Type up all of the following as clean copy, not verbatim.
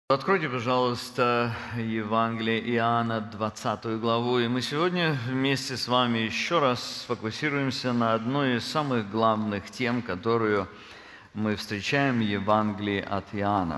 Откройте, пожалуйста, Евангелие Иоанна, 20 главу. И мы сегодня вместе с вами еще раз сфокусируемся на одной из самых главных тем, которую мы встречаем в Евангелии от Иоанна.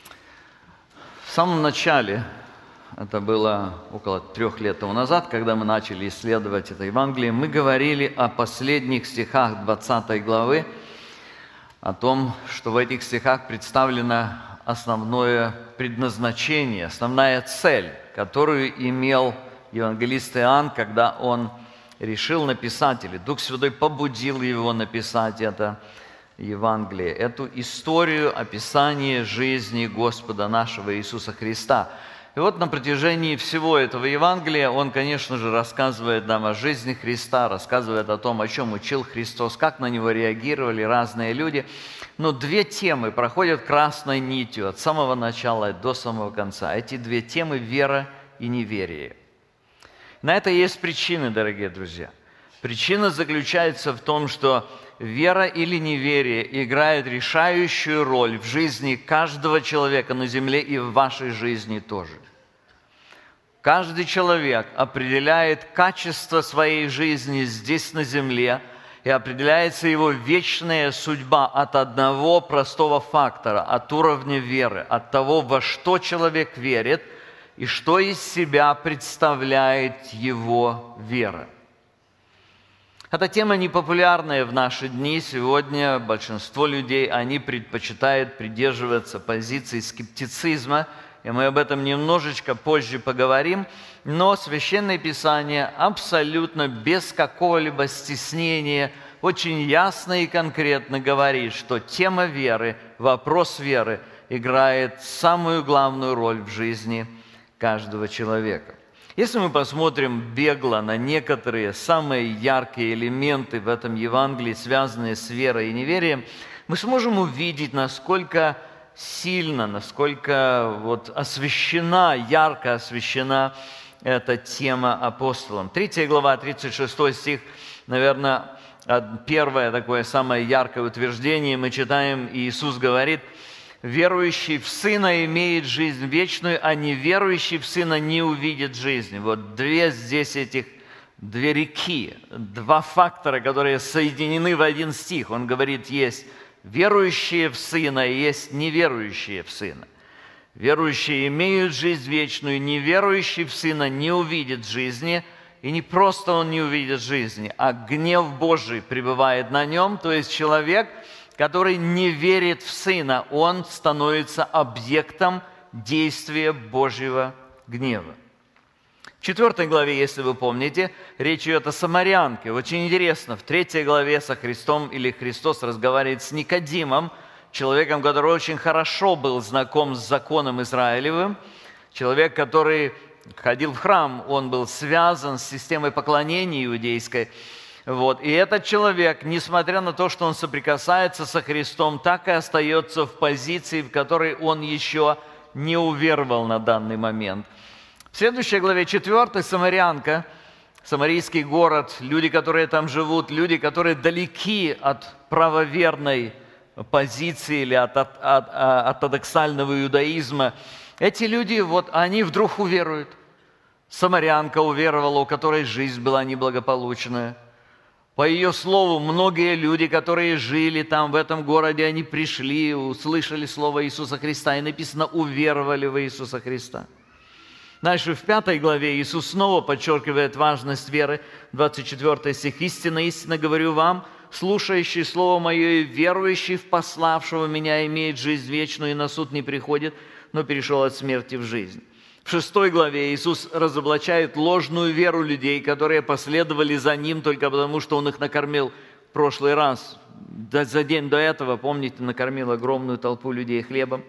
В самом начале, это было около 3 лет тому назад, когда мы начали исследовать это Евангелие, мы говорили о последних стихах 20 главы, о том, что в этих стихах представлено основное предназначение, основная цель, которую имел евангелист Иоанн, когда он решил написать, или Дух Святой побудил его написать это Евангелие, эту историю, описание жизни Господа нашего Иисуса Христа. И вот на протяжении всего этого Евангелия он, конечно же, рассказывает нам о жизни Христа, рассказывает о том, о чем учил Христос, как на него реагировали разные люди. Но 2 темы проходят красной нитью от самого начала до самого конца. Эти 2 темы – вера и неверие. На это есть причины, дорогие друзья. Причина заключается в том, что вера или неверие играет решающую роль в жизни каждого человека на земле и в вашей жизни тоже. Каждый человек определяет качество своей жизни здесь на земле, и определяется его вечная судьба от одного простого фактора, от уровня веры, от того, во что человек верит и что из себя представляет его вера. Эта тема непопулярная в наши дни. Сегодня большинство людей, они предпочитают придерживаться позиции скептицизма, и мы об этом немножечко позже поговорим. Но Священное Писание абсолютно без какого-либо стеснения очень ясно и конкретно говорит, что тема веры, вопрос веры играет самую главную роль в жизни каждого человека. Если мы посмотрим бегло на некоторые самые яркие элементы в этом Евангелии, связанные с верой и неверием, мы сможем увидеть, насколько сильно, насколько освящена, ярко освящена эта тема апостолом. 3 глава, 36 стих, наверное, первое такое самое яркое утверждение. Мы читаем, Иисус говорит: «Верующий в Сына имеет жизнь вечную, а неверующий в Сына не увидит жизни». Вот 2 здесь этих, 2 реки, 2 фактора, которые соединены в один стих. Он говорит, есть верующие в Сына и есть неверующие в Сына. Верующие имеют жизнь вечную, неверующий в Сына не увидит жизни. И не просто он не увидит жизни, а гнев Божий пребывает на нем. То есть человек, который не верит в Сына, он становится объектом действия Божьего гнева. В 4 главе, если вы помните, речь идет о самарянке. Очень интересно, в 3 главе со Христом или Христос разговаривает с Никодимом, человеком, который очень хорошо был знаком с законом Израилевым, человек, который ходил в храм, он был связан с системой поклонения иудейской. И этот человек, несмотря на то, что он соприкасается со Христом, так и остается в позиции, в которой он еще не уверовал на данный момент. В следующей главе 4 самарянка, самарийский город, люди, которые там живут, люди, которые далеки от правоверной позиции или от ортодоксального иудаизма, эти люди, они вдруг уверуют. Самарянка уверовала, у которой жизнь была неблагополучная. По ее слову, многие люди, которые жили там, в этом городе, они пришли, услышали слово Иисуса Христа, и написано, уверовали в Иисуса Христа. Дальше в 5 главе Иисус снова подчеркивает важность веры. 24 стих. «Истинно, истинно говорю вам, слушающий Слово Мое и верующий в пославшего Меня имеет жизнь вечную и на суд не приходит, но перешел от смерти в жизнь». В 6 главе Иисус разоблачает ложную веру людей, которые последовали за Ним только потому, что Он их накормил в прошлый раз. За день до этого, помните, накормил огромную толпу людей хлебом.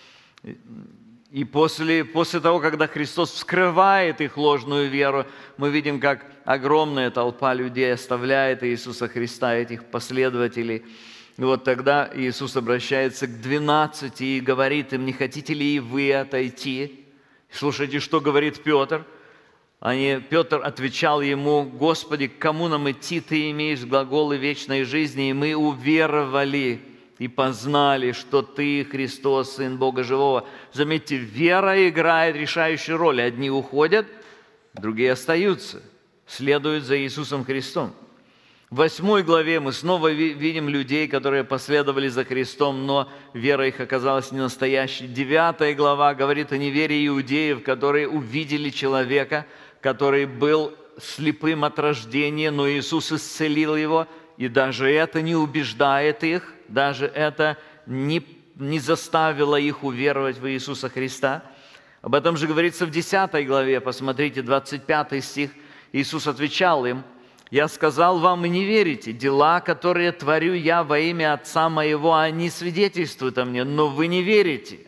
И после того, когда Христос вскрывает их ложную веру, мы видим, как огромная толпа людей оставляет Иисуса Христа, этих последователей. И тогда Иисус обращается к 12 и говорит им: «Не хотите ли и вы отойти?» Слушайте, что говорит Петр. Петр отвечал ему: «Господи, к кому нам идти? Ты имеешь глаголы вечной жизни, и мы уверовали и познали, что Ты, Христос, Сын Бога Живого». Заметьте, вера играет решающую роль. Одни уходят, другие остаются, следуют за Иисусом Христом. В 8 главе мы снова видим людей, которые последовали за Христом, но вера их оказалась не настоящей. 9 глава говорит о неверии иудеев, которые увидели человека, который был слепым от рождения, но Иисус исцелил его, и даже это не убеждает их, даже это не заставило их уверовать в Иисуса Христа. Об этом же говорится в 10 главе, посмотрите, 25 стих. Иисус отвечал им: «Я сказал вам, и не верите. Дела, которые творю я во имя Отца Моего, они свидетельствуют о Мне, но вы не верите».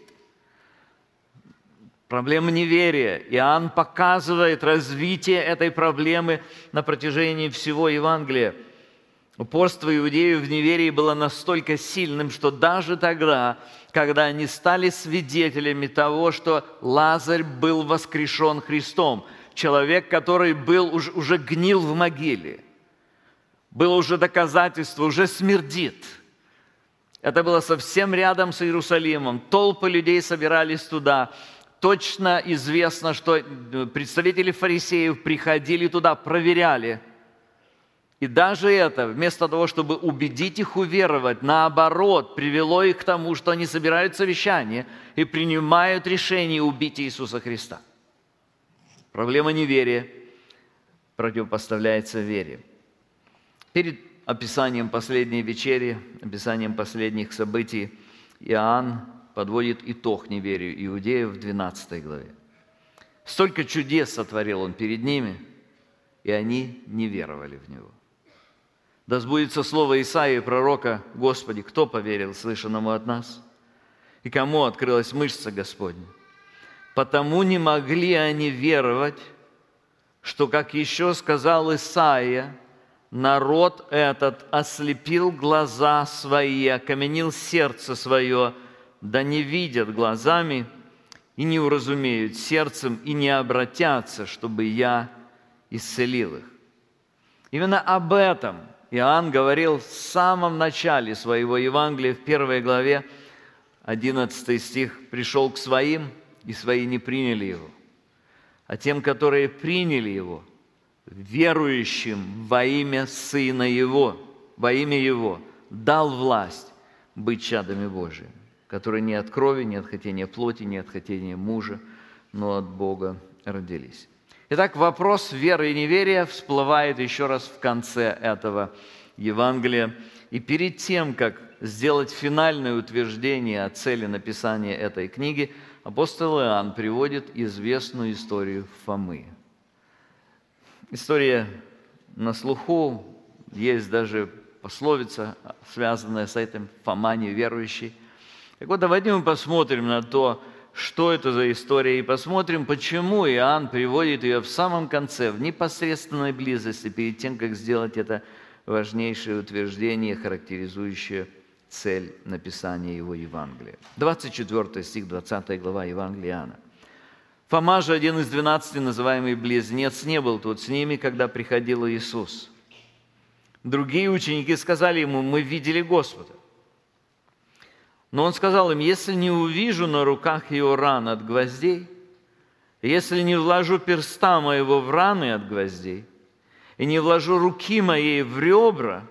Проблема неверия. Иоанн показывает развитие этой проблемы на протяжении всего Евангелия. Упорство иудеев в неверии было настолько сильным, что даже тогда, когда они стали свидетелями того, что Лазарь был воскрешен Христом, человек, который был уже гнил в могиле, было уже доказательство, уже смердит. Это было совсем рядом с Иерусалимом. Толпы людей собирались туда. Точно известно, что представители фарисеев приходили туда, проверяли. И даже это, вместо того, чтобы убедить их уверовать, наоборот, привело их к тому, что они собирают совещание и принимают решение убить Иисуса Христа. Проблема неверия противопоставляется вере. Перед описанием последней вечери, описанием последних событий, Иоанн подводит итог неверию иудеев в 12 главе. Столько чудес сотворил он перед ними, и они не веровали в него. Да сбудется слово Исаии, пророка: «Господи, кто поверил слышанному от нас? И кому открылась мышца Господня? Потому не могли они веровать, что, как еще сказал Исаия, народ этот ослепил глаза свои, окаменил сердце свое, да не видят глазами и не уразумеют сердцем, и не обратятся, чтобы я исцелил их». Именно об этом Иоанн говорил в самом начале своего Евангелия, в 1 главе, 11 стих: «Пришел к своим, и свои не приняли его. А тем, которые приняли его, верующим во имя Сына Его, во имя Его, дал власть быть чадами Божиими, которые не от крови, не от хотения плоти, не от хотения мужа, но от Бога родились». Итак, вопрос веры и неверия всплывает еще раз в конце этого Евангелия. И перед тем, как сделать финальное утверждение о цели написания этой книги, апостол Иоанн приводит известную историю Фомы. История на слуху, есть даже пословица, связанная с этим: «Фома неверующий». Так вот, давайте мы посмотрим на то, что это за история, и посмотрим, почему Иоанн приводит ее в самом конце, в непосредственной близости, перед тем, как сделать это важнейшее утверждение, характеризующее цель написания его Евангелия. 24 стих, 20 глава Евангелия Иоанна. «Фома же, один из 12, называемый Близнец, не был тут с ними, когда приходил Иисус. Другие ученики сказали ему: мы видели Господа. Но он сказал им: если не увижу на руках его ран от гвоздей, если не вложу перста моего в раны от гвоздей, и не вложу руки моей в ребра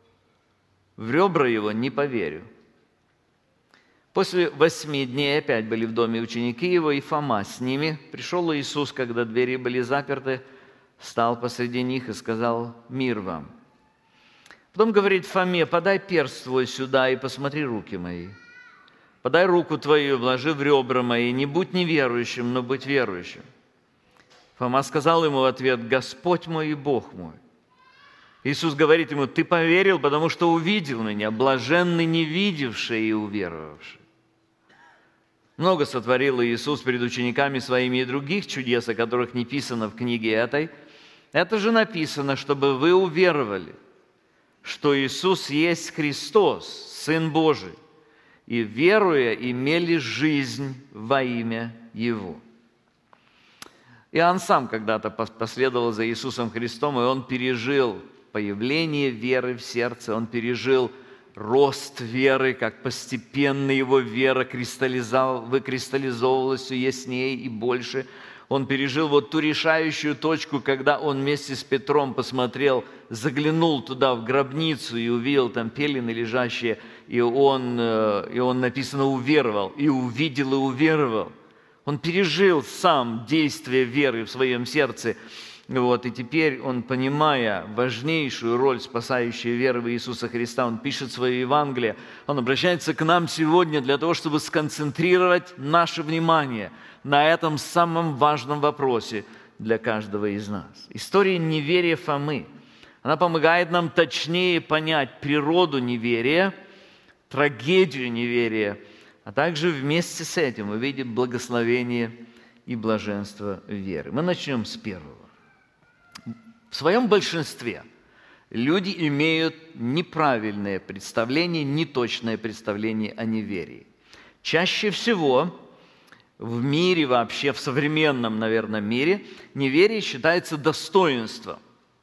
его, не поверю». После 8 дней опять были в доме ученики его, и Фома с ними. Пришел Иисус, когда двери были заперты, встал посреди них и сказал: «Мир вам». Потом говорит Фоме: «Подай перст твой сюда и посмотри руки мои. Подай руку твою, вложи в ребра мои, не будь неверующим, но будь верующим». Фома сказал ему в ответ: «Господь мой и Бог мой». Иисус говорит ему: «Ты поверил, потому что увидел меня, блаженны не видевшие и уверовавшие». Много сотворил Иисус перед учениками своими и других чудес, о которых не писано в книге этой. Это же написано, чтобы вы уверовали, что Иисус есть Христос, Сын Божий, и, веруя, имели жизнь во имя Его. Иоанн сам когда-то последовал за Иисусом Христом, и он пережил появление веры в сердце, он пережил рост веры, как постепенно его вера выкристаллизовывалась все яснее и больше. Он пережил вот ту решающую точку, когда он вместе с Петром посмотрел, заглянул туда в гробницу и увидел там пелены лежащие, и он написано, уверовал, и увидел, и уверовал. Он пережил сам действие веры в своем сердце. И теперь он, понимая важнейшую роль спасающей веры в Иисуса Христа, он пишет свое Евангелие. Он обращается к нам сегодня для того, чтобы сконцентрировать наше внимание на этом самом важном вопросе для каждого из нас. История неверия Фомы, она помогает нам точнее понять природу неверия, трагедию неверия, а также вместе с этим увидеть благословение и блаженство веры. Мы начнем с первого. В своем большинстве люди имеют неправильное представление, неточное представление о неверии. Чаще всего в мире вообще, в современном, наверное, мире, неверие считается достоинством,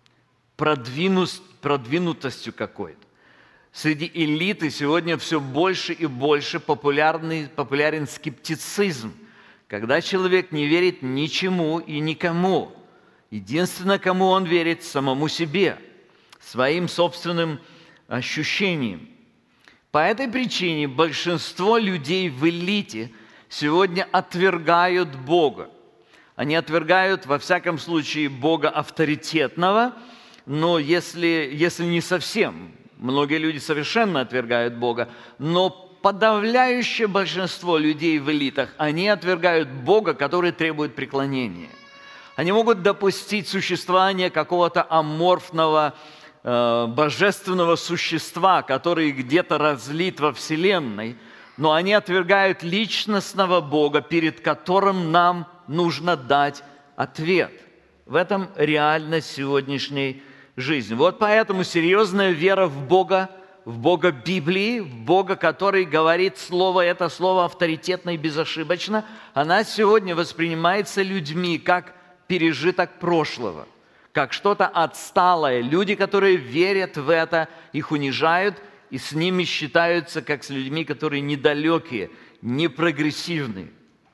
продвинутостью какой-то. Среди элиты сегодня все больше и больше популярен скептицизм, когда человек не верит ничему и никому. Единственное, кому он верит, самому себе, своим собственным ощущениям. По этой причине большинство людей в элите сегодня отвергают Бога. Они отвергают, во всяком случае, Бога авторитетного, но если не совсем, многие люди совершенно отвергают Бога, но подавляющее большинство людей в элитах, они отвергают Бога, который требует преклонения. Они могут допустить существование какого-то аморфного, божественного существа, который где-то разлит во Вселенной, но они отвергают личностного Бога, перед которым нам нужно дать ответ. В этом реальность сегодняшней жизни. Вот поэтому серьезная вера в Бога Библии, в Бога, который говорит это слово авторитетно и безошибочно, она сегодня воспринимается людьми как пережиток прошлого, как что-то отсталое. Люди, которые верят в это, их унижают, и с ними считаются как с людьми, которые недалекие, непрогрессивные.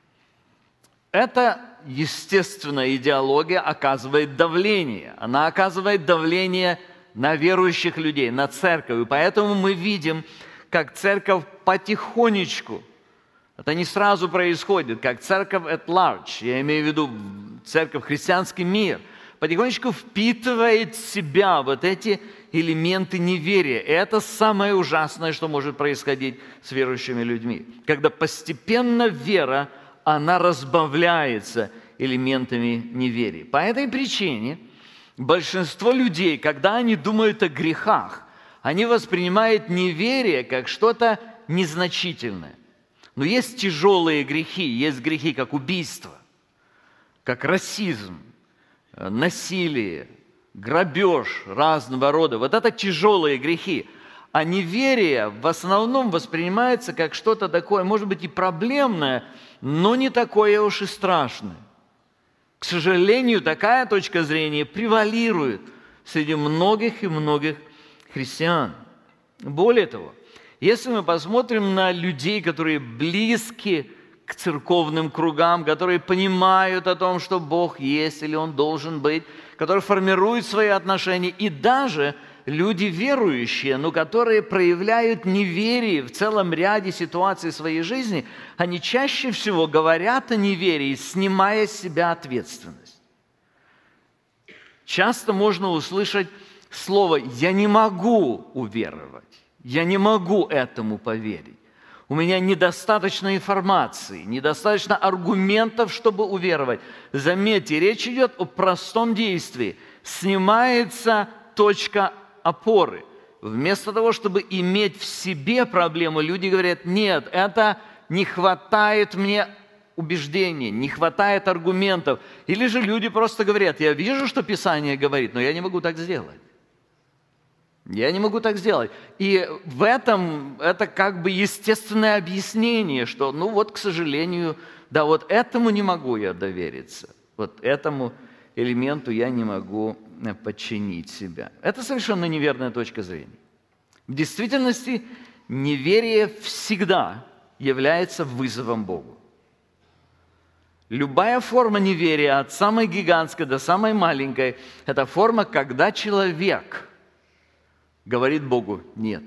Эта естественная идеология оказывает давление. Она оказывает давление на верующих людей, на церковь. И поэтому мы видим, как церковь потихонечку, это не сразу происходит, как церковь at large, я имею в виду церковь, христианский мир, потихонечку впитывает в себя вот эти элементы неверия. И это самое ужасное, что может происходить с верующими людьми. Когда постепенно вера, она разбавляется элементами неверия. По этой причине большинство людей, когда они думают о грехах, они воспринимают неверие как что-то незначительное. Но есть тяжелые грехи, есть грехи, как убийство, как расизм, насилие, грабеж разного рода. Вот это тяжелые грехи. А неверие в основном воспринимается как что-то такое, может быть, и проблемное, но не такое уж и страшное. К сожалению, такая точка зрения превалирует среди многих и многих христиан. Более того, если мы посмотрим на людей, которые близки к церковным кругам, которые понимают о том, что Бог есть или Он должен быть, которые формируют свои отношения, и даже люди верующие, но которые проявляют неверие в целом ряде ситуаций своей жизни, они чаще всего говорят о неверии, снимая с себя ответственность. Часто можно услышать слово «я не могу уверовать», «я не могу этому поверить». У меня недостаточно информации, недостаточно аргументов, чтобы уверовать. Заметьте, речь идет о простом действии. Снимается точка опоры. Вместо того, чтобы иметь в себе проблему, люди говорят: нет, это не хватает мне убеждений, не хватает аргументов. Или же люди просто говорят: я вижу, что Писание говорит, но я не могу так сделать. Я не могу так сделать. И в этом это как бы естественное объяснение, что, к сожалению, да, вот этому не могу я довериться. Вот этому элементу я не могу подчинить себя. Это совершенно неверная точка зрения. В действительности неверие всегда является вызовом Богу. Любая форма неверия, от самой гигантской до самой маленькой, это форма, когда человек говорит Богу «нет».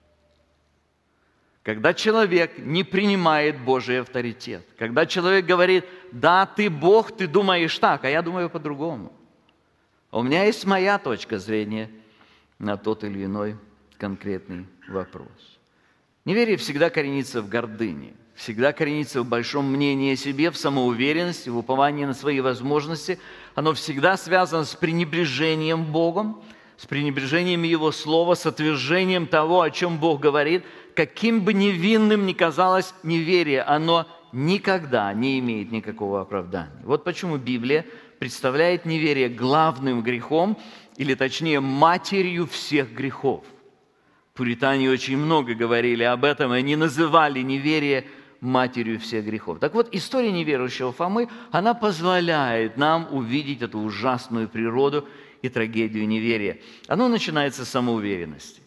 Когда человек не принимает Божий авторитет. Когда человек говорит «да, ты Бог, ты думаешь так, а я думаю по-другому». У меня есть моя точка зрения на тот или иной конкретный вопрос. Неверие всегда коренится в гордыне, всегда коренится в большом мнении о себе, в самоуверенности, в уповании на свои возможности. Оно всегда связано с пренебрежением Богом, с пренебрежением Его Слова, с отвержением того, о чем Бог говорит. Каким бы невинным ни казалось неверие, оно никогда не имеет никакого оправдания. Вот почему Библия представляет неверие главным грехом, или точнее матерью всех грехов. Пуритане очень много говорили об этом, и они называли неверие матерью всех грехов. Так вот, история неверующего Фомы, она позволяет нам увидеть эту ужасную природу и трагедию неверия. Оно начинается с самоуверенности.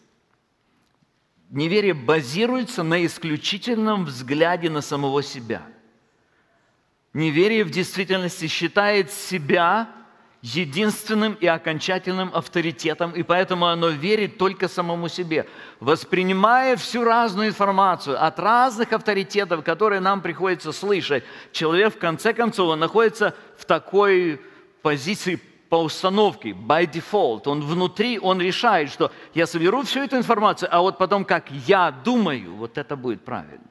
Неверие базируется на исключительном взгляде на самого себя. Неверие в действительности считает себя единственным и окончательным авторитетом, и поэтому оно верит только самому себе, воспринимая всю разную информацию от разных авторитетов, которые нам приходится слышать. Человек, в конце концов, он находится в такой позиции по установке, by default. Он внутри, он решает, что я соберу всю эту информацию, а вот потом, как я думаю, вот это будет правильно.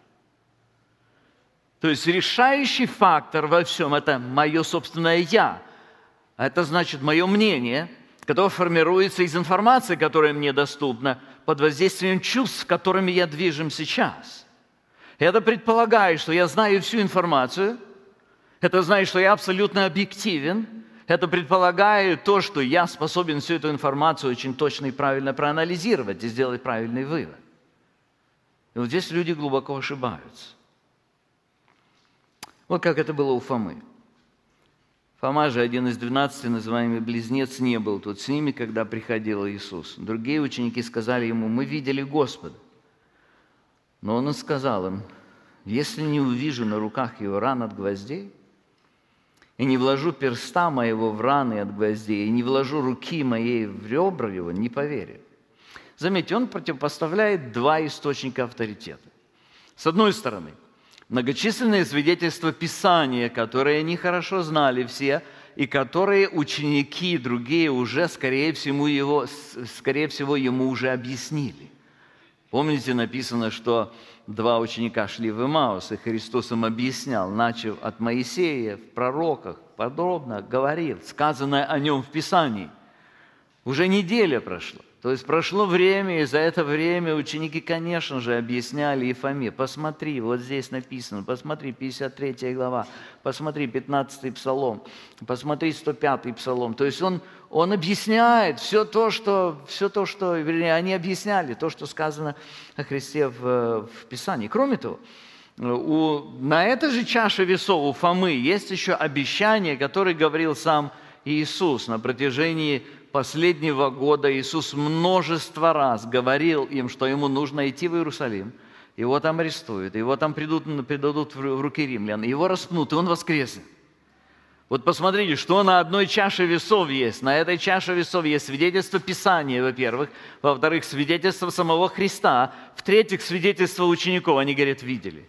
То есть решающий фактор во всем – это мое собственное «я». Это значит мое мнение, которое формируется из информации, которая мне доступна, под воздействием чувств, которыми я движим сейчас. Это предполагает, что я знаю всю информацию, это значит, что я абсолютно объективен, это предполагает то, что я способен всю эту информацию очень точно и правильно проанализировать и сделать правильный вывод. И вот здесь люди глубоко ошибаются. Вот как это было у Фомы. Фома же, один из 12, называемый близнец, не был тут с ними, когда приходил Иисус. Другие ученики сказали ему: «Мы видели Господа». Но он сказал им: «Если не увижу на руках его ран от гвоздей, и не вложу перста моего в раны от гвоздей, и не вложу руки моей в ребра его, не поверю». Заметьте, он противопоставляет два источника авторитета. С одной стороны, многочисленные свидетельства Писания, которые они хорошо знали все, и которые ученики другие уже, скорее всего, ему уже объяснили. Помните, написано, что два ученика шли в Эмаус, и Христос им объяснял, начав от Моисея, в пророках, подробно говорил, сказанное о нем в Писании. Уже неделя прошла. То есть прошло время, и за это время ученики, конечно же, объясняли и Фоме: посмотри, вот здесь написано, посмотри, 53 глава, посмотри, 15 псалом, посмотри, 105 псалом. То есть он объясняет все то, что, вернее, они объясняли то, что сказано о Христе в Писании. Кроме того, на этой же чаше весов у Фомы есть еще обещание, которое говорил сам Иисус на протяжении последнего года. Иисус множество раз говорил им, что ему нужно идти в Иерусалим. Его там арестуют, его там предадут в руки римлян, его распнут, и он воскреснет. Вот посмотрите, что на одной чаше весов есть. На этой чаше весов есть свидетельство Писания, во-первых. Во-вторых, свидетельство самого Христа. В-третьих, свидетельство учеников. Они говорят, видели.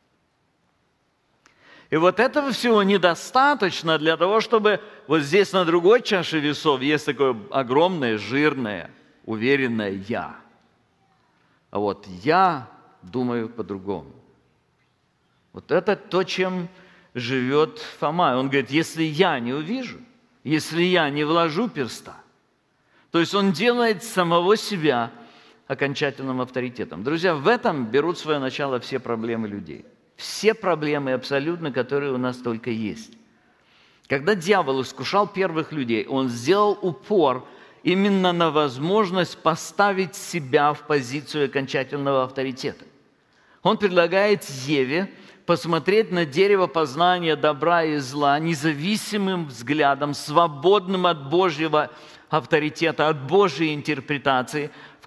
И вот этого всего недостаточно для того, чтобы вот здесь на другой чаше весов есть такое огромное, жирное, уверенное «я». А вот «я» думаю по-другому. Вот это то, чем живет Фома. Он говорит, если я не увижу, если я не вложу перста, то есть он делает самого себя окончательным авторитетом. Друзья, в этом берут свое начало все проблемы людей. Все проблемы абсолютно, которые у нас только есть. Когда дьявол искушал первых людей, он сделал упор именно на возможность поставить себя в позицию окончательного авторитета. Он предлагает Еве посмотреть на дерево познания добра и зла независимым взглядом, свободным от Божьего авторитета, от Божьей интерпретации, в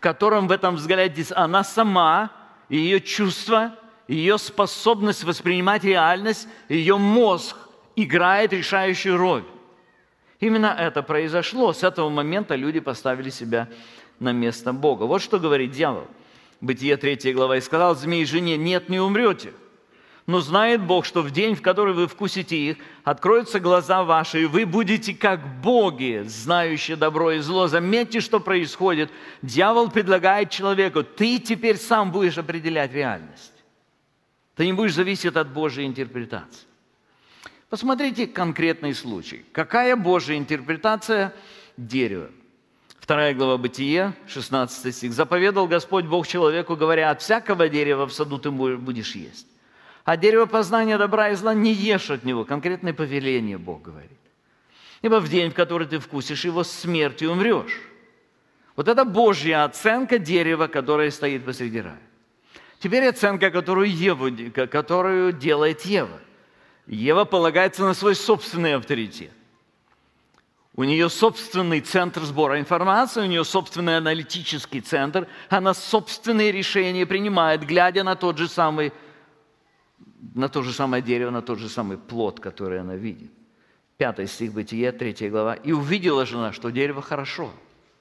котором в этом взгляде она сама, ее чувства, ее способность воспринимать реальность, ее мозг играет решающую роль. Именно это произошло. С этого момента люди поставили себя на место Бога. Вот что говорит дьявол. Бытие 3 глава. «И сказал змей жене: нет, не умрете. Но знает Бог, что в день, в который вы вкусите их, откроются глаза ваши, и вы будете как боги, знающие добро и зло». Заметьте, что происходит. Дьявол предлагает человеку: ты теперь сам будешь определять реальность. Ты не будешь зависеть от Божьей интерпретации. Посмотрите конкретный случай. Какая Божья интерпретация дерева? 2 глава Бытие, 16 стих. «Заповедал Господь Бог человеку, говоря: от всякого дерева в саду ты будешь есть. А дерево познания добра и зла не ешь от него». Конкретное повеление Бог говорит. «Ибо в день, в который ты вкусишь его, смертью умрешь». Вот это Божья оценка дерева, которое стоит посреди рая. Теперь оценка, которую делает Ева. Ева полагается на свой собственный авторитет. У нее собственный центр сбора информации, у нее собственный аналитический центр. Она собственные решения принимает, глядя на то же самое дерево, на тот же самый плод, который она видит. 5 стих Бытие, 3 глава. «И увидела жена, что дерево хорошо».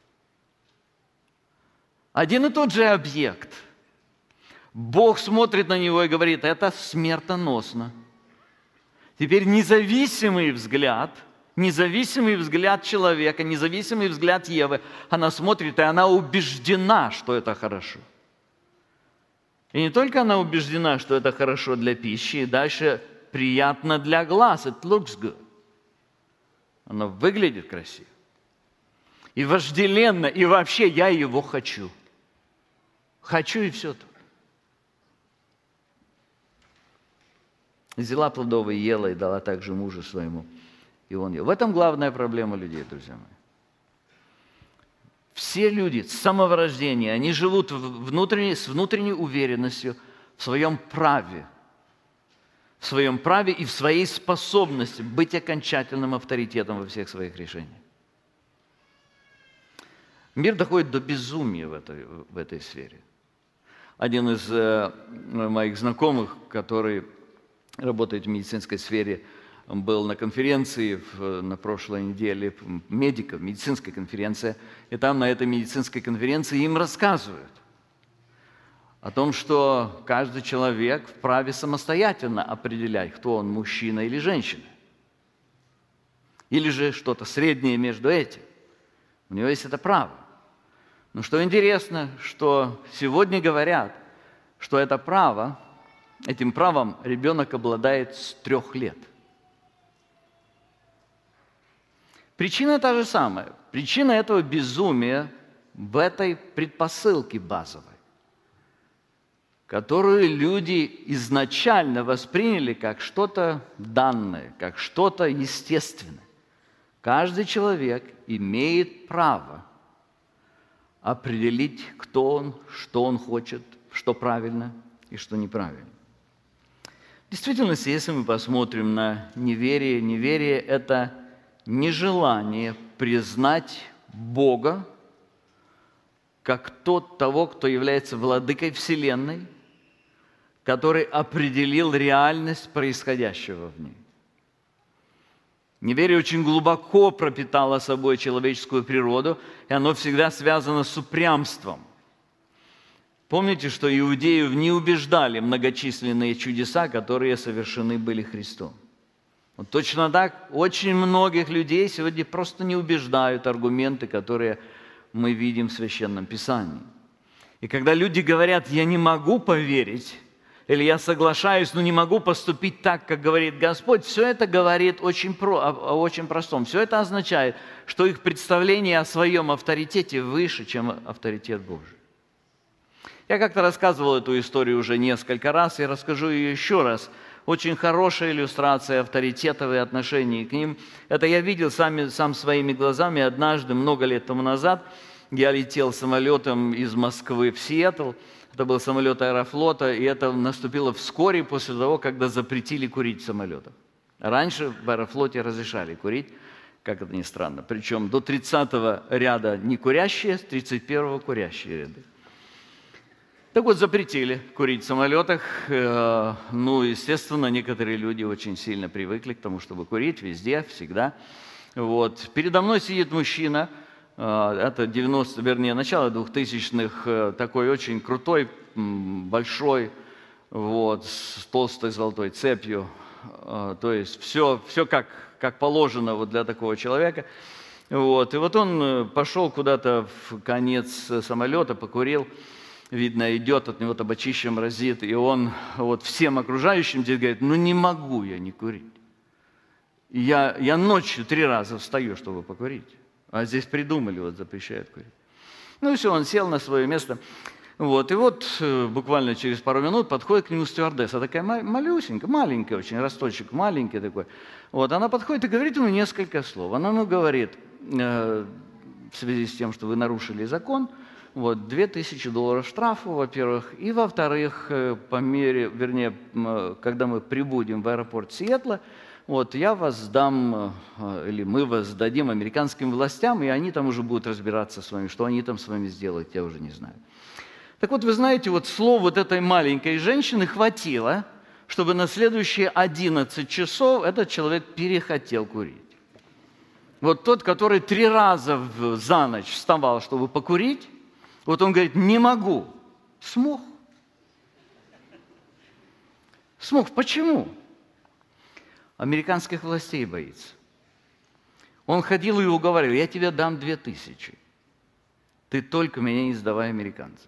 Один и тот же объект. Бог смотрит на него и говорит: это смертоносно. Теперь независимый взгляд человека, независимый взгляд Евы, она смотрит, и она убеждена, что это хорошо. И не только она убеждена, что это хорошо для пищи, и дальше приятно для глаз. It looks good. Оно выглядит красиво. И вожделенно, и вообще я его хочу. Хочу, и все тут. Взяла плодовые, ела и дала также мужу своему, и он ел. В этом главная проблема людей, друзья мои. Все люди с самого рождения, они живут с внутренней уверенностью в своем праве и в своей способности быть окончательным авторитетом во всех своих решениях. Мир доходит до безумия в этой сфере. Один из моих знакомых, который работает в медицинской сфере, был на конференции на прошлой неделе, медиков, медицинская конференция, и там на этой медицинской конференции им рассказывают о том, что каждый человек вправе самостоятельно определять, кто он, мужчина или женщина. Или же что-то среднее между этим. У него есть это право. Но что интересно, что сегодня говорят, что это право, этим правом ребенок обладает с 3 лет. Причина та же самая. Причина этого безумия в этой предпосылке базовой, которую люди изначально восприняли как что-то данное, как что-то естественное. Каждый человек имеет право определить, кто он, что он хочет, что правильно и что неправильно. В действительности, если мы посмотрим на неверие, неверие – это нежелание признать Бога как того, кто является владыкой Вселенной, который определил реальность происходящего в ней. Неверие очень глубоко пропитало собой человеческую природу, и оно всегда связано с упрямством. Помните, что иудеев не убеждали многочисленные чудеса, которые совершены были Христом. Вот точно так очень многих людей сегодня просто не убеждают аргументы, которые мы видим в Священном Писании. И когда люди говорят: «Я не могу поверить», или «я соглашаюсь, но не могу поступить так, как говорит Господь», все это говорит о очень простом. Все это означает, что их представление о своем авторитете выше, чем авторитет Божий. Я как-то рассказывал эту историю уже несколько раз, и расскажу ее еще раз. Очень хорошая иллюстрация авторитетов и отношений к ним. Это я видел сам своими глазами однажды, много лет тому назад. Я летел самолетом из Москвы в Сиэтл. Это был самолет Аэрофлота, и это наступило вскоре после того, когда запретили курить в самолетах. Раньше в Аэрофлоте разрешали курить. как это ни странно. Причем до 30-го ряда не курящие, с 31-го курящие ряды. Так вот, запретили курить в самолетах. Ну, естественно, некоторые люди очень сильно привыкли к тому, чтобы курить везде, всегда. Вот. Передо мной сидит мужчина, это начало 2000-х, такой очень крутой, большой, вот, с толстой золотой цепью. То есть все как положено вот для такого человека. Вот. И вот он пошел куда-то в конец самолета, покурил. Видно, идет, от него табачищем разит, и он вот всем окружающим здесь говорит: ну не могу я не курить. Я ночью 3 раза встаю, чтобы покурить, а здесь придумали, вот запрещают курить. Ну и все, он сел на свое место. Вот, и вот буквально через пару минут подходит к нему стюардесса, такая малюсенькая, маленькая очень, росточек маленький такой. Вот, она подходит и говорит ему несколько слов. Она ему говорит, в связи с тем, что вы нарушили закон, вот, $2000 штрафа, во-первых, и, во-вторых, когда мы прибудем в аэропорт Сиэтла, вот, я вас сдам, или мы вас сдадим американским властям, и они там уже будут разбираться с вами, что они там с вами сделают, я уже не знаю. Так вот, вы знаете, вот слов вот этой маленькой женщины хватило, чтобы на следующие 11 часов этот человек перехотел курить. Вот тот, который 3 раза за ночь вставал, чтобы покурить, вот он говорит: не могу. Смог. Смог. Почему? Американских властей боится. Он ходил и уговаривал: я тебе дам 2000. Ты только меня не сдавай американцам.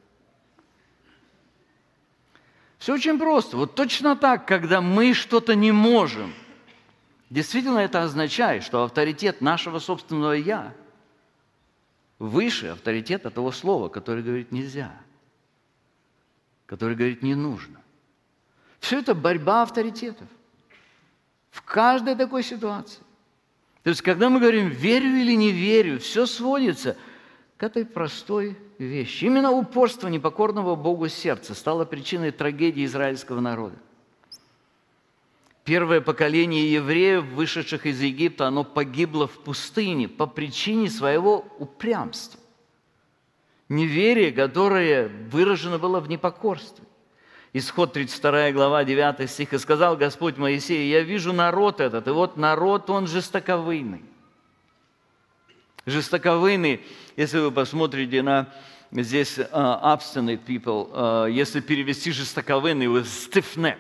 Все очень просто. Вот точно так, когда мы что-то не можем, действительно это означает, что авторитет нашего собственного «я» выше авторитета того слова, который говорит «нельзя», который говорит «не нужно». Все это борьба авторитетов в каждой такой ситуации. То есть, когда мы говорим «верю или не верю», все сводится к этой простой вещи. Именно упорство непокорного Богу сердца стало причиной трагедии израильского народа. Первое поколение евреев, вышедших из Египта, оно погибло в пустыне по причине своего упрямства. Неверие, которое выражено было в непокорстве. Исход 32 глава, 9 стих. «И сказал Господь Моисею: я вижу народ этот, и вот народ, он жестоковыйный». Жестоковыйный, если вы посмотрите на здесь obstinate people, если перевести жестоковыйный, with stiff neck,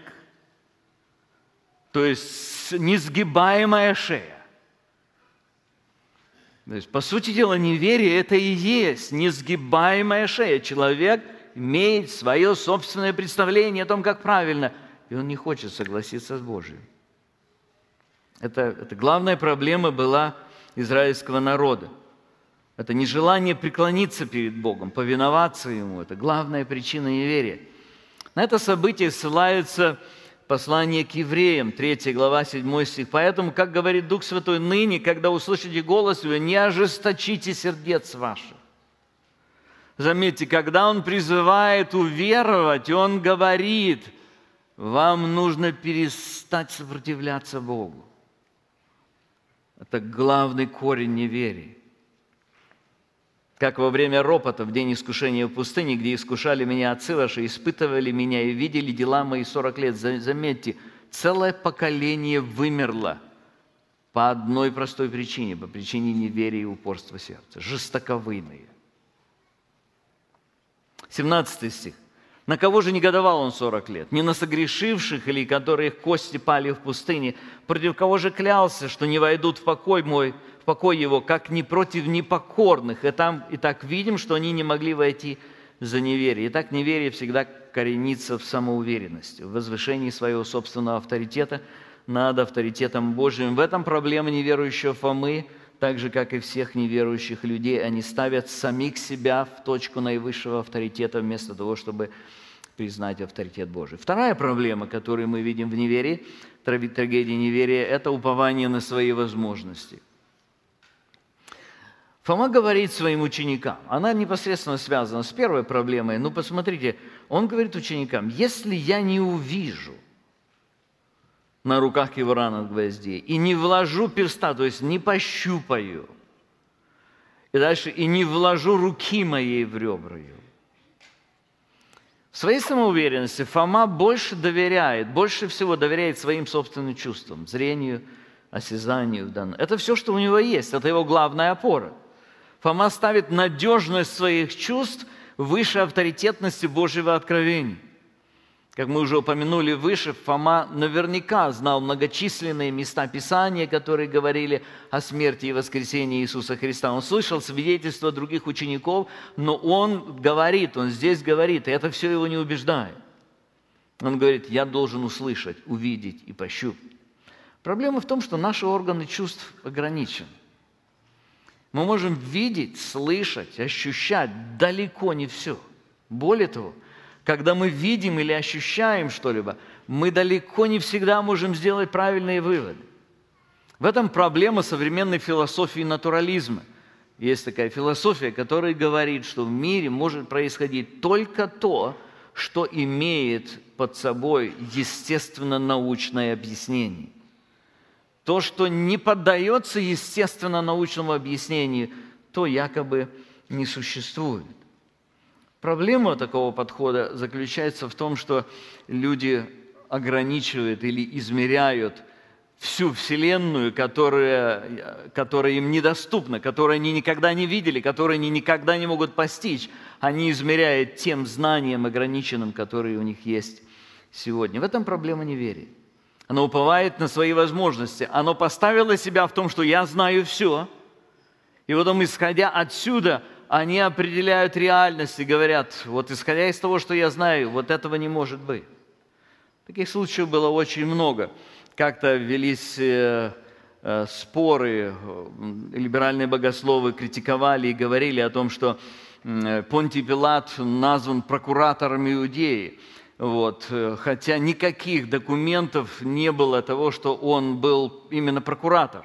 то есть несгибаемая шея. То есть, по сути дела, неверие – это и есть несгибаемая шея. Человек имеет свое собственное представление о том, как правильно, и он не хочет согласиться с Божьим. Это главная проблема была израильского народа. Это нежелание преклониться перед Богом, повиноваться Ему. Это главная причина неверия. На это событие ссылается послание к евреям, 3 глава, 7 стих. «Поэтому, как говорит Дух Святой, ныне, когда услышите голос Его, не ожесточите сердец ваших». Заметьте, когда Он призывает уверовать, Он говорит: вам нужно перестать сопротивляться Богу. Это главный корень неверия. Как во время ропота, в день искушения в пустыне, где искушали меня отцы ваши, испытывали меня и видели дела мои 40 лет. Заметьте, целое поколение вымерло по одной простой причине, по причине неверия и упорства сердца. Жестоковыйные. 17 стих. «На кого же негодовал он 40 лет? Не на согрешивших, или которые кости пали в пустыне? Против кого же клялся, что не войдут в покой мой, в покой его, как не против непокорных?» И так видим, что они не могли войти за неверие. Итак, неверие всегда коренится в самоуверенности, в возвышении своего собственного авторитета над авторитетом Божьим. В этом проблема неверующего Фомы, так же, как и всех неверующих людей. Они ставят самих себя в точку наивысшего авторитета, вместо того, чтобы признать авторитет Божий. Вторая проблема, которую мы видим в неверии, трагедии неверия, это упование на свои возможности. Фома говорит своим ученикам, она непосредственно связана с первой проблемой, но посмотрите, он говорит ученикам: если я не увижу на руках его ран от гвоздей, и не вложу перста, то есть не пощупаю. И дальше, и не вложу руки моей в ребра его. В своей самоуверенности Фома больше всего доверяет своим собственным чувствам, зрению, осязанию. Это все, что у него есть, это его главная опора. Фома ставит надежность своих чувств выше авторитетности Божьего откровения. Как мы уже упомянули выше, Фома наверняка знал многочисленные места Писания, которые говорили о смерти и воскресении Иисуса Христа. Он слышал свидетельства других учеников, но он здесь говорит, и это все его не убеждает. Он говорит, я должен услышать, увидеть и пощупать. Проблема в том, что наши органы чувств ограничены. Мы можем видеть, слышать, ощущать далеко не все. Более того, когда мы видим или ощущаем что-либо, мы далеко не всегда можем сделать правильные выводы. В этом проблема современной философии натурализма. Есть такая философия, которая говорит, что в мире может происходить только то, что имеет под собой естественно-научное объяснение. То, что не поддается естественно-научному объяснению, то якобы не существует. Проблема такого подхода заключается в том, что люди ограничивают или измеряют всю Вселенную, которая им недоступна, которую они никогда не видели, которую они никогда не могут постичь. Они измеряют тем знанием ограниченным, которое у них есть сегодня. В этом проблема неверия. Оно уповает на свои возможности. Оно поставило себя в том, что я знаю все. И потом, исходя отсюда, они определяют реальность и говорят, вот исходя из того, что я знаю, вот этого не может быть. Таких случаев было очень много. Как-то велись споры, либеральные богословы критиковали и говорили о том, что Понтий Пилат назван прокуратором Иудеи. Хотя никаких документов не было того, что он был именно прокуратор.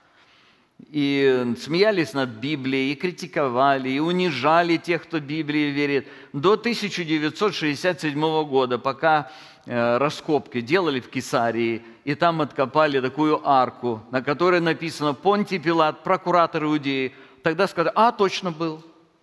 И смеялись над Библией, и критиковали, и унижали тех, кто Библии верит. До 1967 года, пока раскопки делали в Кесарии, и там откопали такую арку, на которой написано «Понтий Пилат, прокуратор Иудеи». Тогда сказали, точно был.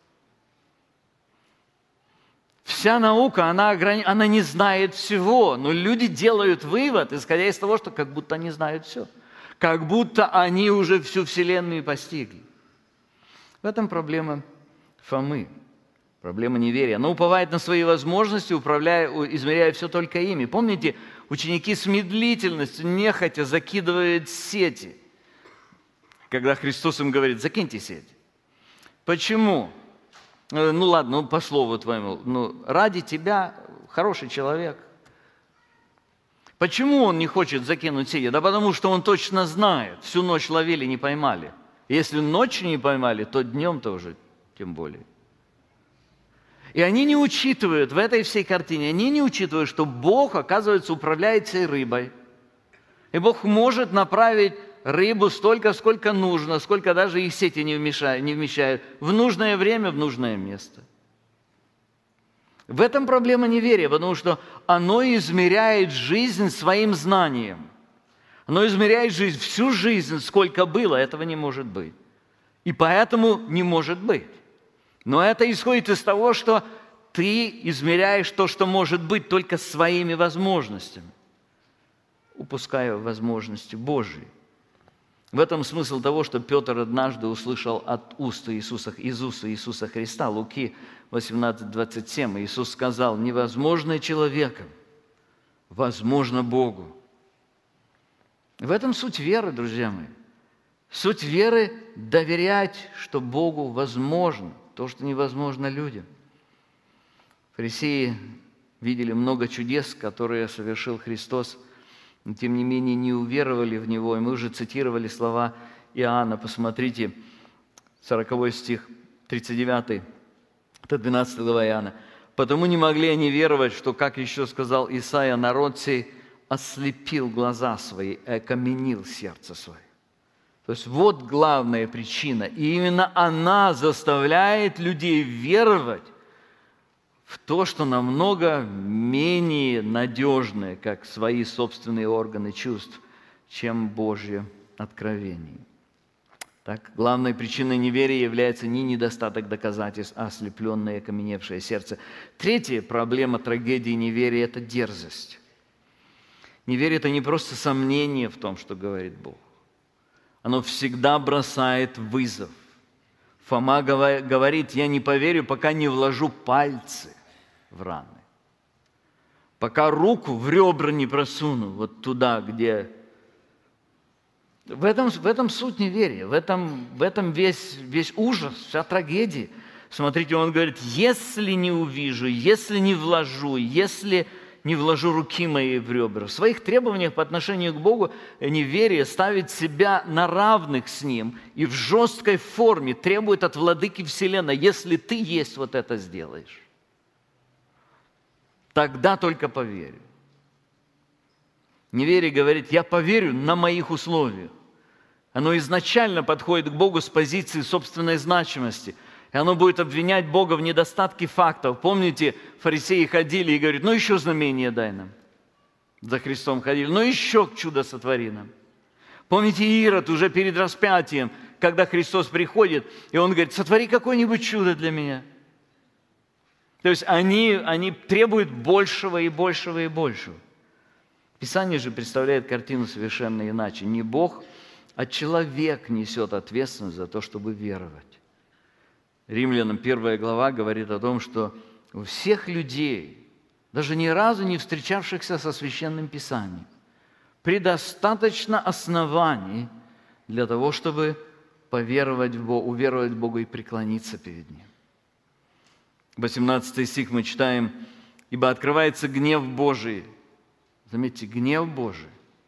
Вся наука, она не знает всего, но люди делают вывод, исходя из того, что как будто они знают все. Как будто они уже всю Вселенную постигли. В этом проблема Фомы, проблема неверия. Оно уповает на свои возможности, измеряя все только ими. Помните, ученики с медлительностью, нехотя закидывают сети, когда Христос им говорит, закиньте сеть. Почему? По слову твоему, ради тебя хороший человек. Почему он не хочет закинуть сети? Да потому что он точно знает, всю ночь ловили, не поймали. Если ночью не поймали, то днем-то уже тем более. И они не учитывают в этой всей картине, они не учитывают, что Бог, оказывается, управляет всей рыбой. И Бог может направить рыбу столько, сколько нужно, сколько даже их сети не вмещают, в нужное время, в нужное место. В этом проблема неверия, потому что оно измеряет жизнь своим знанием. Оно измеряет жизнь, всю жизнь, сколько было, этого не может быть. И поэтому не может быть. Но это исходит из того, что ты измеряешь то, что может быть, только своими возможностями, упуская возможности Божьи. В этом смысл того, что Петр однажды услышал от уст Иисуса Христа, Луки 18:27. Иисус сказал, невозможное человеком, возможно Богу. В этом суть веры, друзья мои. Суть веры – доверять, что Богу возможно то, что невозможно людям. Фарисеи видели много чудес, которые совершил Христос, но тем не менее не уверовали в Него. И мы уже цитировали слова Иоанна. Посмотрите, 40 стих, 39, это 12 глава Иоанна. «Потому не могли они веровать, что, как еще сказал Исаия, народ сей ослепил глаза свои и окаменил сердце свое». То есть вот главная причина. И именно она заставляет людей веровать в то, что намного менее надежное, как свои собственные органы чувств, чем Божье откровение. Так, главной причиной неверия является не недостаток доказательств, а ослепленное и окаменевшее сердце. Третья проблема трагедии неверия – это дерзость. Неверие – это не просто сомнение в том, что говорит Бог. Оно всегда бросает вызов. Фома говорит: «Я не поверю, пока не вложу пальцы в раны, пока руку в ребра не просуну, вот туда, где…» В этом суть неверия, в этом весь ужас, вся трагедия. Смотрите, он говорит: «Если не увижу, если не вложу, если не вложу руки мои в ребра». В своих требованиях по отношению к Богу неверие ставит себя на равных с Ним и в жесткой форме требует от владыки Вселенной: «Если ты есть, вот это сделаешь, тогда только поверю». Неверие говорит: «Я поверю на моих условиях». Оно изначально подходит к Богу с позиции собственной значимости. И оно будет обвинять Бога в недостатке фактов. Помните, фарисеи ходили и говорят: «Ну еще знамение дай нам». За Христом ходили: «Ну еще чудо сотвори нам». Помните, Ирод уже перед распятием, когда Христос приходит, и он говорит: «Сотвори какое-нибудь чудо для меня». То есть они требуют большего и большего и большего. Писание же представляет картину совершенно иначе. Не Бог, а человек несет ответственность за то, чтобы веровать. Римлянам 1 глава говорит о том, что у всех людей, даже ни разу не встречавшихся со Священным Писанием, предостаточно оснований для того, чтобы уверовать в Бога и преклониться перед Ним. 18 стих мы читаем: «Ибо открывается гнев Божий». Заметьте, гнев Божий.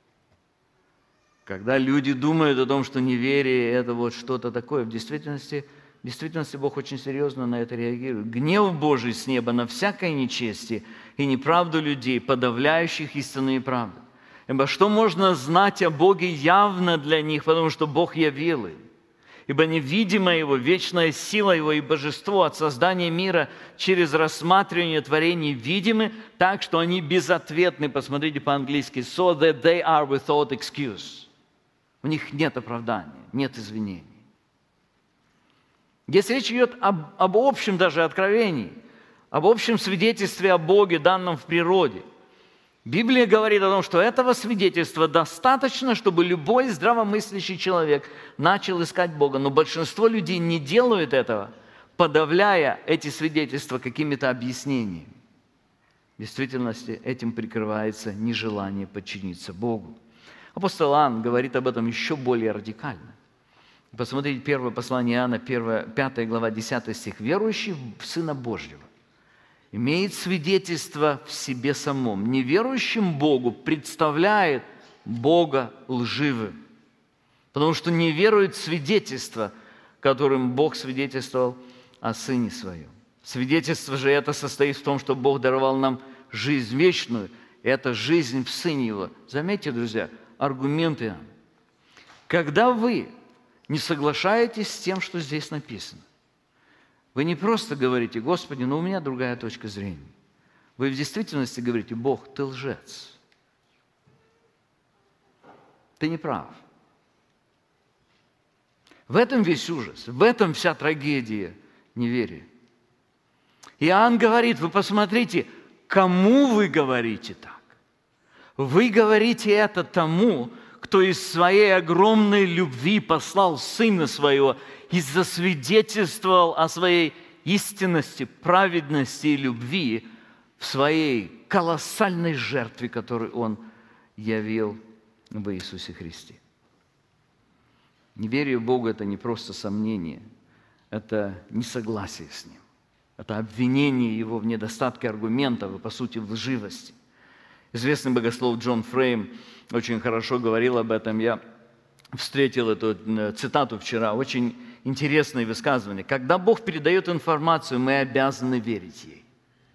Когда люди думают о том, что неверие – это вот что-то такое, в действительности Бог очень серьезно на это реагирует. Гнев Божий с неба на всякое нечестие и неправду людей, подавляющих истинные правды. Ибо что можно знать о Боге явно для них, потому что Бог явил им. Ибо невидимая Его, вечная сила Его и божество от создания мира через рассматривание творений видимы, так что они безответны. Посмотрите по-английски. So that they are without excuse. У них нет оправдания, нет извинений. Здесь речь идет об общем даже откровении, об общем свидетельстве о Боге, данном в природе. Библия говорит о том, что этого свидетельства достаточно, чтобы любой здравомыслящий человек начал искать Бога. Но большинство людей не делают этого, подавляя эти свидетельства какими-то объяснениями. В действительности этим прикрывается нежелание подчиниться Богу. Апостол Иоанн говорит об этом еще более радикально. Посмотрите, первое послание Иоанна, 5 глава, 10 стих. «Верующий в Сына Божьего имеет свидетельство в себе самом. Неверующим Богу представляет Бога лживым, потому что не верует в свидетельство, которым Бог свидетельствовал о Сыне Своем. Свидетельство же это состоит в том, что Бог даровал нам жизнь вечную, и это жизнь в Сыне Его». Заметьте, друзья, аргументы Иоанна. Когда вы не соглашаетесь с тем, что здесь написано, вы не просто говорите: «Господи, но у меня другая точка зрения». Вы в действительности говорите: «Бог, Ты лжец. Ты не прав». В этом весь ужас, в этом вся трагедия неверия. Иоанн говорит: вы посмотрите, кому вы говорите так? Вы говорите это тому, кто из своей огромной любви послал Сына Своего и засвидетельствовал о своей истинности, праведности и любви в своей колоссальной жертве, которую Он явил в Иисусе Христе. Неверие в Бога – это не просто сомнение, это несогласие с Ним, это обвинение Его в недостатке аргументов и, по сути, в лживости. Известный богослов Джон Фрейм очень хорошо говорил об этом. Я встретил эту цитату вчера. Очень интересное высказывание. Когда Бог передает информацию, мы обязаны верить ей.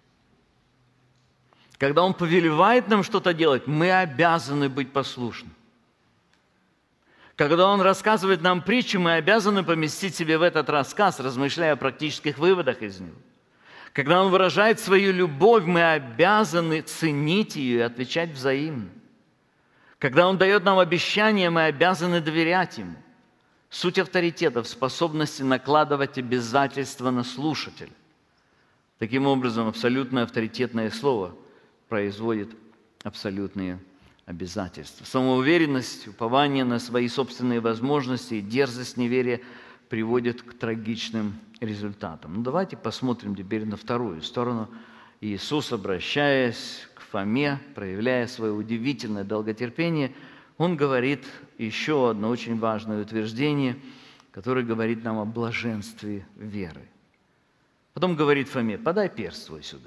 Когда Он повелевает нам что-то делать, мы обязаны быть послушны. Когда Он рассказывает нам притчу, мы обязаны поместить себе в этот рассказ, размышляя о практических выводах из него. Когда Он выражает свою любовь, мы обязаны ценить ее и отвечать взаимно. Когда Он дает нам обещания, мы обязаны доверять Ему. Суть авторитета в способности накладывать обязательства на слушателя. Таким образом, абсолютное авторитетное слово производит абсолютные обязательства. Самоуверенность, упование на свои собственные возможности и дерзость неверия приводят к трагичным результатам. Ну, давайте посмотрим теперь на вторую сторону. Иисус, обращаясь к Фоме, проявляя свое удивительное долготерпение, Он говорит еще одно очень важное утверждение, которое говорит нам о блаженстве веры. Потом говорит Фоме: подай перст свой сюда.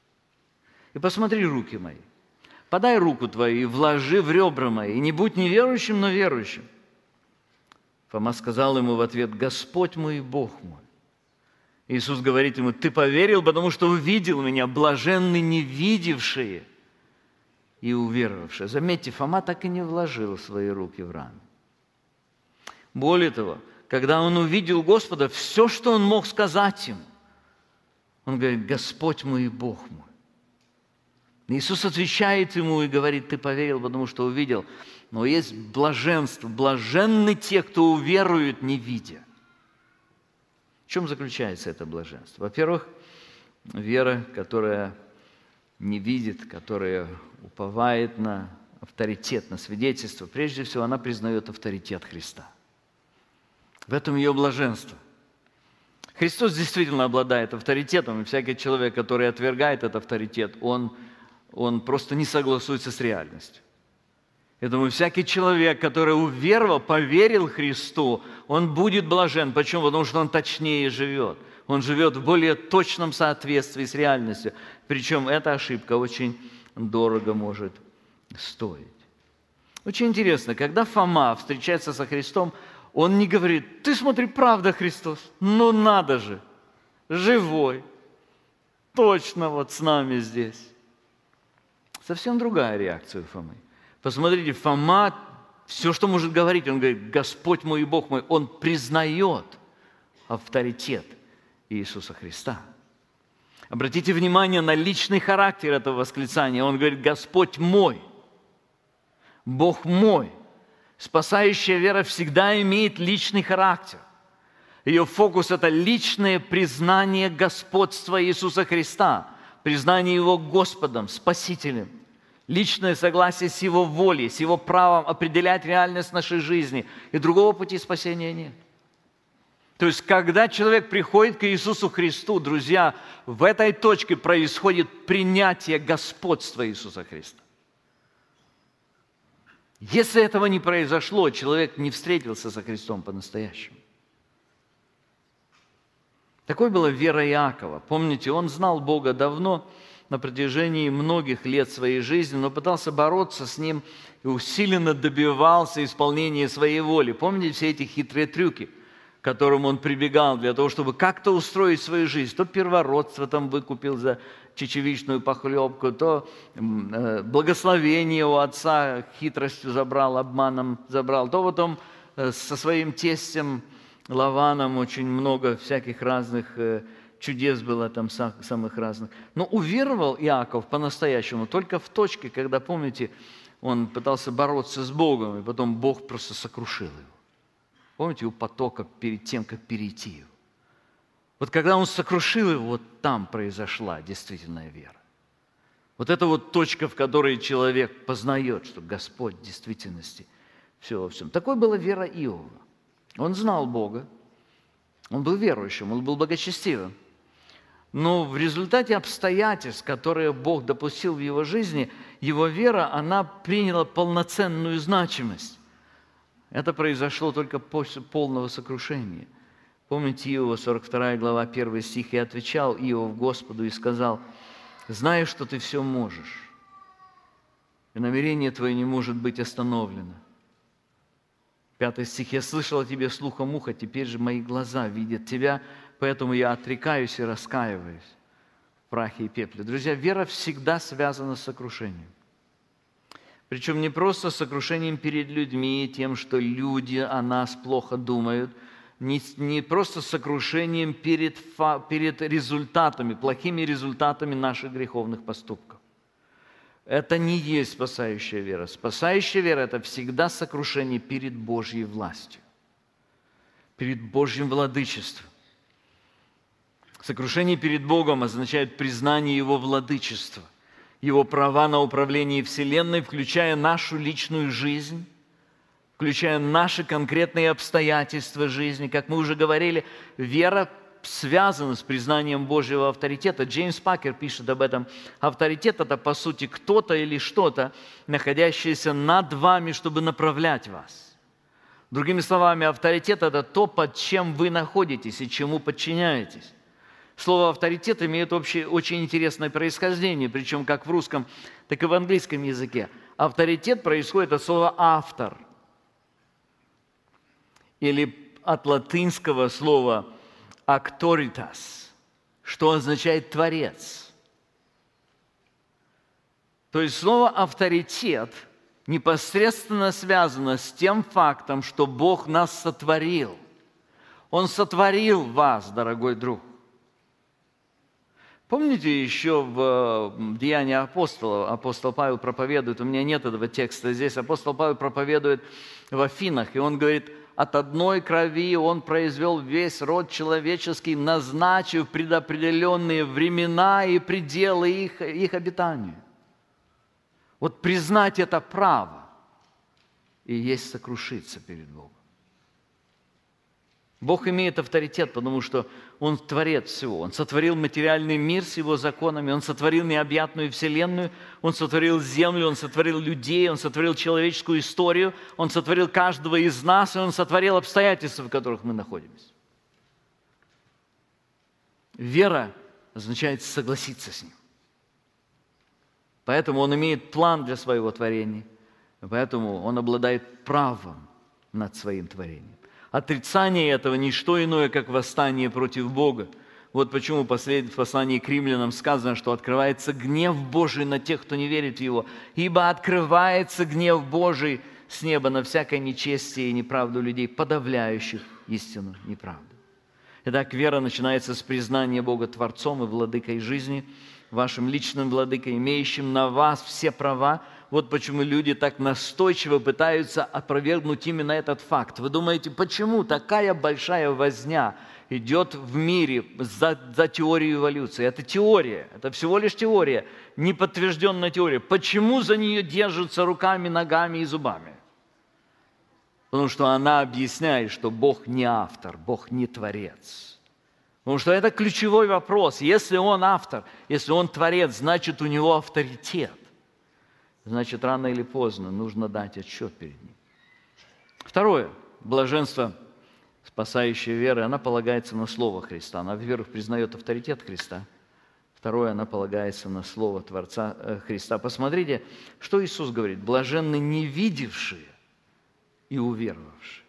И посмотри руки мои. Подай руку твою и вложи в ребра мои, и не будь неверующим, но верующим. Фома сказал ему в ответ: Господь мой и Бог мой. Иисус говорит ему: ты поверил, потому что увидел меня, блаженны невидевшие и уверовавшие. Заметьте, Фома так и не вложил свои руки в раны. Более того, когда он увидел Господа, все, что он мог сказать ему, он говорит: Господь мой и Бог мой. Иисус отвечает ему и говорит: ты поверил, потому что увидел. Но есть блаженство. Блаженны те, кто уверует, не видя. В чем заключается это блаженство? Во-первых, вера, которая не видит, которая уповает на авторитет, на свидетельство. Прежде всего, она признает авторитет Христа. В этом ее блаженство. Христос действительно обладает авторитетом, и всякий человек, который отвергает этот авторитет, он просто не согласуется с реальностью. Поэтому всякий человек, который уверовал, поверил Христу, он будет блажен. Почему? Потому что он точнее живет. Он живет в более точном соответствии с реальностью. Причем эта ошибка очень дорого может стоить. Очень интересно, когда Фома встречается со Христом, он не говорит: ты смотри, правда, Христос? Ну надо же, живой, точно вот с нами здесь. Совсем другая реакция у Фомы. Посмотрите, Фома, все, что может говорить, он говорит: Господь мой и Бог мой. Он признает авторитет Иисуса Христа. Обратите внимание на личный характер этого восклицания. Он говорит: Господь мой, Бог мой. Спасающая вера всегда имеет личный характер. Ее фокус – это личное признание господства Иисуса Христа, признание Его Господом, Спасителем, личное согласие с Его волей, с Его правом определять реальность нашей жизни. И другого пути спасения нет. То есть, когда человек приходит к Иисусу Христу, друзья, в этой точке происходит принятие господства Иисуса Христа. Если этого не произошло, человек не встретился со Христом по-настоящему. Такой была вера Иакова. Помните, он знал Бога давно, на протяжении многих лет своей жизни, но пытался бороться с Ним и усиленно добивался исполнения своей воли. Помните все эти хитрые трюки, к которым он прибегал для того, чтобы как-то устроить свою жизнь? То первородство там выкупил за чечевичную похлебку, то благословение у отца хитростью забрал, обманом забрал, то вот он со своим тестем Лаваном очень много всяких разных чудес было там, самых разных. Но уверовал Иаков по-настоящему только в точке, когда, помните, он пытался бороться с Богом, и потом Бог просто сокрушил его. Помните, у потока перед тем, как перейти его. Вот когда он сокрушил его, вот там произошла действительная вера. Вот это вот точка, в которой человек познает, что Господь в действительности все во всем. Такой была вера Иова. Он знал Бога, он был верующим, он был благочестивым. Но в результате обстоятельств, которые Бог допустил в его жизни, его вера, она приняла полноценную значимость. Это произошло только после полного сокрушения. Помните Иова, 42 глава, 1 стих: «И отвечал Иов Господу и сказал: знаю, что ты все можешь, и намерение твое не может быть остановлено». 5 стих: «Я слышал о тебе слухом уха, теперь же мои глаза видят тебя, поэтому я отрекаюсь и раскаиваюсь в прахе и пепле». Друзья, вера всегда связана с сокрушением. Причем не просто с сокрушением перед людьми, тем, что люди о нас плохо думают. не просто сокрушением перед результатами, плохими результатами наших греховных поступков. Это не есть спасающая вера. Спасающая вера – это всегда сокрушение перед Божьей властью, перед Божьим владычеством. Сокрушение перед Богом означает признание Его владычества, Его права на управление Вселенной, включая нашу личную жизнь, включая наши конкретные обстоятельства жизни. Как мы уже говорили, вера связана с признанием Божьего авторитета. Джеймс Пакер пишет об этом. Авторитет – это, по сути, кто-то или что-то, находящееся над вами, чтобы направлять вас. Другими словами, авторитет – это то, под чем вы находитесь и чему подчиняетесь. Слово «авторитет» имеет очень интересное происхождение, причем как в русском, так и в английском языке. Авторитет происходит от слова «автор», или от латинского слова «actoritas», что означает «творец». То есть слово «авторитет» непосредственно связано с тем фактом, что Бог нас сотворил. Он сотворил вас, дорогой друг. Помните еще в Деяниях апостолов, апостол Павел проповедует, у меня нет этого текста здесь, апостол Павел проповедует в Афинах, и он говорит, от одной крови он произвел весь род человеческий, назначив предопределенные времена и пределы их обитанию. Вот признать это право и есть сокрушиться перед Богом. Бог имеет авторитет, потому что Он творец всего. Он сотворил материальный мир с Его законами, Он сотворил необъятную вселенную, Он сотворил землю, Он сотворил людей, Он сотворил человеческую историю, Он сотворил каждого из нас, и Он сотворил обстоятельства, в которых мы находимся. Вера означает согласиться с Ним. Поэтому Он имеет план для своего творения, поэтому Он обладает правом над своим творением. Отрицание этого – не что иное, как восстание против Бога. Вот почему в послании к римлянам сказано, что открывается гнев Божий на тех, кто не верит в Его. «Ибо открывается гнев Божий с неба на всякое нечестие и неправду людей, подавляющих истину неправду». Итак, вера начинается с признания Бога Творцом и Владыкой жизни, вашим личным Владыкой, имеющим на вас все права. Вот почему люди так настойчиво пытаются опровергнуть именно этот факт. Вы думаете, почему такая большая возня идет в мире за теорию эволюции? Это теория, это всего лишь теория, неподтвержденная теория. Почему за нее держатся руками, ногами и зубами? Потому что она объясняет, что Бог не автор, Бог не творец. Потому что это ключевой вопрос. Если Он автор, если Он творец, значит, у Него авторитет. Значит, рано или поздно нужно дать отчет перед Ним. Второе. Блаженство, спасающее веры, она полагается на Слово Христа. Она, во-первых, признает авторитет Христа. Второе, она полагается на Слово Творца Христа. Посмотрите, что Иисус говорит. Блаженны не видевшие и уверовавшие.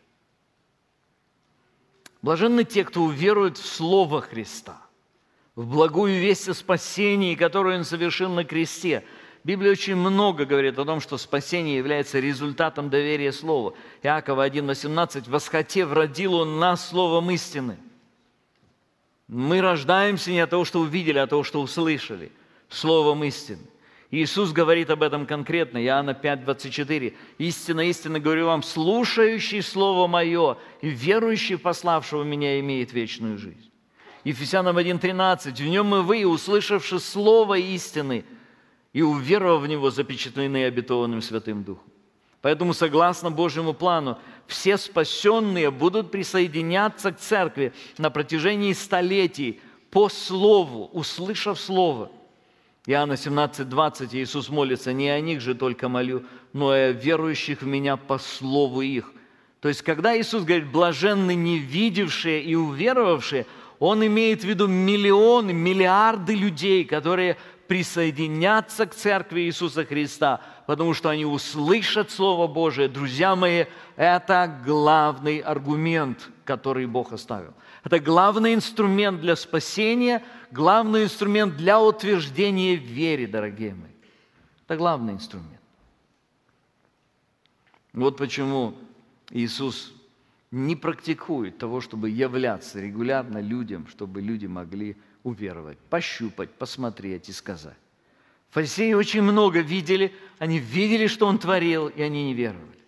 Блаженны те, кто уверует в Слово Христа, в благую весть о спасении, которую Он совершил на кресте. Библия очень много говорит о том, что спасение является результатом доверия Слову. Иакова 1,18. «Восхотев, родил Он нас словом истины». Мы рождаемся не от того, что увидели, а от того, что услышали. Словом истины. Иисус говорит об этом конкретно. Иоанна 5,24. «Истинно, истинно говорю вам, слушающий Слово Мое и верующий в пославшего Меня имеет вечную жизнь». Ефесянам 1,13. «В Нем и вы, услышавши Слово истины, и уверовав в Него, запечатлены обетованным Святым Духом». Поэтому, согласно Божьему плану, все спасенные будут присоединяться к церкви на протяжении столетий по Слову, услышав Слово. Иоанна 17,20 Иисус молится: «Не о них же только молю, но и о верующих в Меня по Слову их». То есть, когда Иисус говорит «блаженны не видевшие и уверовавшие», Он имеет в виду миллионы, миллиарды людей, которые присоединятся к церкви Иисуса Христа, потому что они услышат Слово Божие. Друзья мои, это главный аргумент, который Бог оставил. Это главный инструмент для спасения, главный инструмент для утверждения в вере, дорогие мои. Это главный инструмент. Вот почему Иисус не практикует того, чтобы являться регулярно людям, чтобы люди могли уверовать, пощупать, посмотреть и сказать. Фарисеи очень много видели, они видели, что он творил, и они не веровали.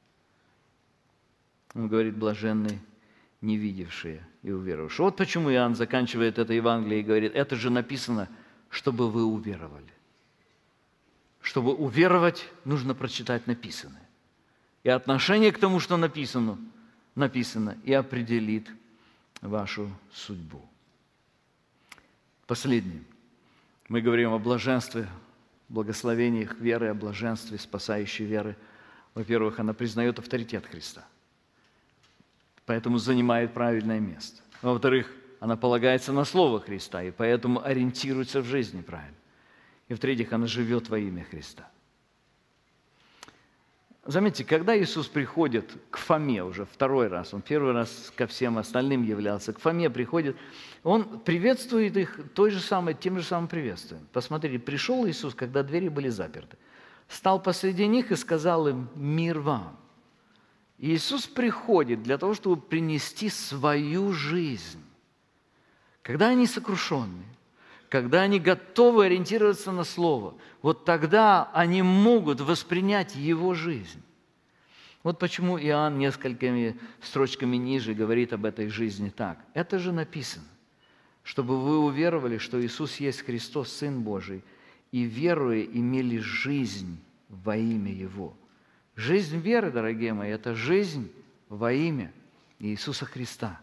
Он говорит, блаженные, не видевшие и уверовавшие. Вот почему Иоанн заканчивает это Евангелие и говорит, это же написано, чтобы вы уверовали. Чтобы уверовать, нужно прочитать написанное. И отношение к тому, что написано, и определит вашу судьбу. Последнее. Мы говорим о блаженстве, благословениях веры, о блаженстве, спасающей веры. Во-первых, она признает авторитет Христа, поэтому занимает правильное место. Во-вторых, она полагается на Слово Христа, и поэтому ориентируется в жизни правильно. И в-третьих, она живет во имя Христа. Заметьте, когда Иисус приходит к Фоме уже второй раз, Он первый раз ко всем остальным являлся, к Фоме приходит, Он приветствует их тем же самым приветствием. Посмотрите, пришел Иисус, когда двери были заперты, стал посреди них и сказал им: «Мир вам». И Иисус приходит для того, чтобы принести свою жизнь. Когда они сокрушенные, когда они готовы ориентироваться на Слово, вот тогда они могут воспринять Его жизнь. Вот почему Иоанн несколькими строчками ниже говорит об этой жизни так. Это же написано, чтобы вы уверовали, что Иисус есть Христос, Сын Божий, и, веруя, имели жизнь во имя Его. Жизнь веры, дорогие мои, это жизнь во имя Иисуса Христа.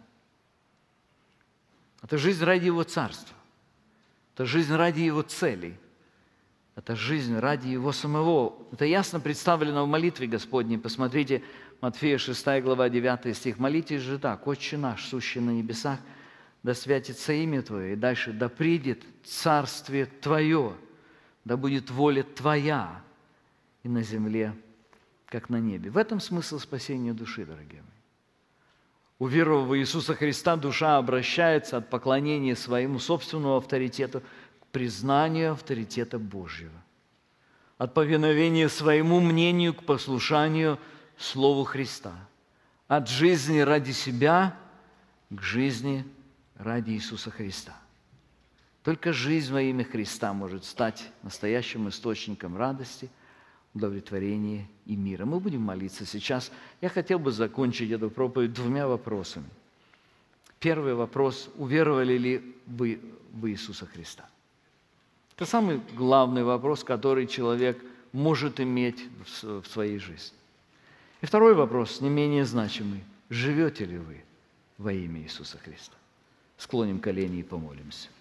Это жизнь ради Его Царства. Это жизнь ради Его целей. Это жизнь ради Его самого. Это ясно представлено в молитве Господней. Посмотрите, Матфея 6 глава 9 стих. «Молитесь же так: Отче наш, сущий на небесах, да святится имя Твое». И дальше: «Да придет Царствие Твое, да будет воля Твоя и на земле, как на небе». В этом смысл спасения души, дорогие мои. Уверовав в Иисуса Христа, душа обращается от поклонения своему собственному авторитету к признанию авторитета Божьего. От повиновения своему мнению к послушанию Слову Христа. От жизни ради себя к жизни ради Иисуса Христа. Только жизнь во имя Христа может стать настоящим источником радости, удовлетворения и мира. Мы будем молиться сейчас. Я хотел бы закончить эту проповедь двумя вопросами. Первый вопрос: уверовали ли вы в Иисуса Христа? Это самый главный вопрос, который человек может иметь в своей жизни. И второй вопрос, не менее значимый: живете ли вы во имя Иисуса Христа? Склоним колени и помолимся.